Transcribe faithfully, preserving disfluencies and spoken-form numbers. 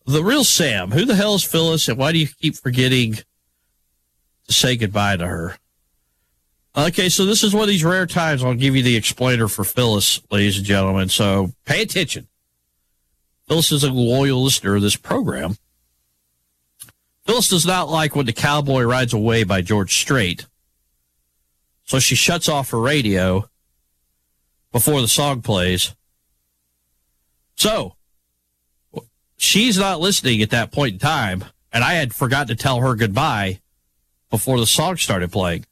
the real Sam. Who the hell is Phyllis, and why do you keep forgetting to say goodbye to her? Okay, so this is one of these rare times I'll give you the explainer for Phyllis, ladies and gentlemen. So pay attention. Phyllis is a loyal listener of this program. Phyllis does not like When the Cowboy Rides Away by George Strait. So she shuts off her radio before the song plays. So she's not listening at that point in time, and I had forgotten to tell her goodbye before the song started playing.